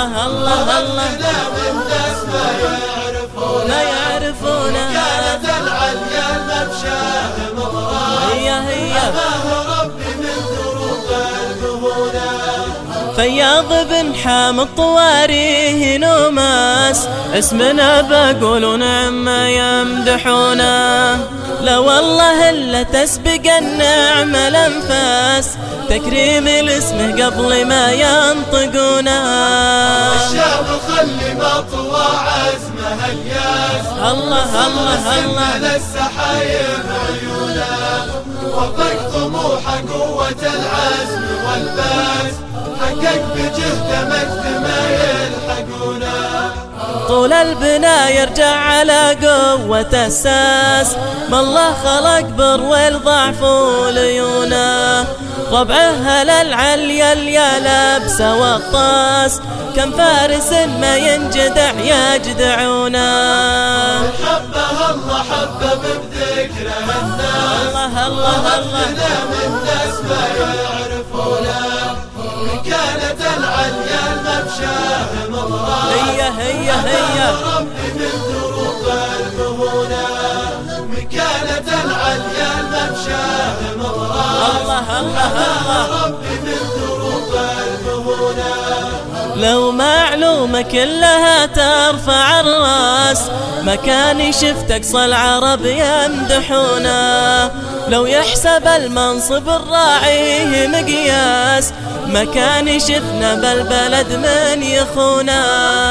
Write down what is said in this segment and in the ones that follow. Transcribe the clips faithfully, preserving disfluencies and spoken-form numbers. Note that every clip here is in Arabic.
الله الله الله من ناس ما يعرفون ما يعرفون كانت العليا الممشاه مضرار هي هي حماه ربي من دروب الكهونا فياض بن حامد طواريه نوماس اسمنا بقول ونعم ما يمدحونا لا والله إلا تسبق النعمة الأنفاس تكريم الاسم قبل ما ينطقونا الشعب خلي مطوى عزمه الياس الله الله الله للسحايب عيونا وفق طموح قوة العزم والباس حقق بجهده مجد ما يلحقونا طول البناء يرجع على قوة الساس ما الله خلق بر والضعف وليونا ربعه للعليا اليا لبسه والطاس كم فارس ما ينجدع يجدعونا حبه الله حبه بذكره الناس الله الله الله من ناس ما يعرفونه كانت العليا الممشاه مضرار هي هي هي ربي من دروب الكهونا كانت العليا الممشاه مضرار الله الله الله ربي من دروب الكهونا لو معلومة كلها ترفع الراس مكاني شفت أقصى العرب يمدحونا لو يحسب المنصب الراعيه مقياس مكاني شفنا بالبلد من يخونا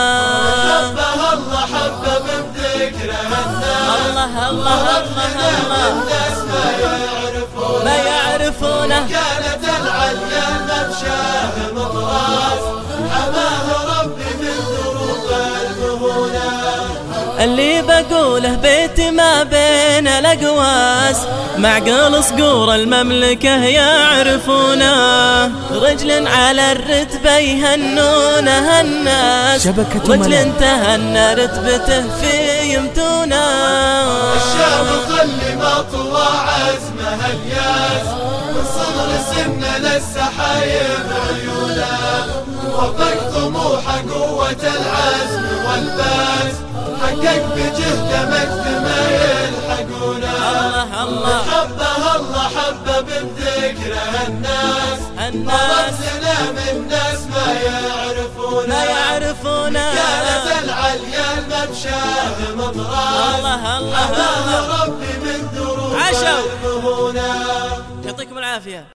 حبه الله حبه بذكره الناس الله الله الله الله الناس ما يعرفونه ما يعرفونه كانت العليا الممشاه مضراس حماه ربي من دروب الكهونا اللي بقوله بيتي ما بين الأقواس معقل صقور المملكة يعرفونه رجل على الرتبة يهنونه الناس رجل تهنى رتبته في يمتونه الشعب خلي مطوى عزمه الياس من صغر سنه للسحايب عيونا وفق طموح قوة العزم والباس حقق بجهده مجد ما يلحقونا الله الله حبه الله حبه بذكره الناس الناس سلام الناس ما يعرفونه ما يعرفونه كانت العليا الممشاه مضرار الله الله الله ربي من دروب عشوا الكهونا يعطيكم العافية.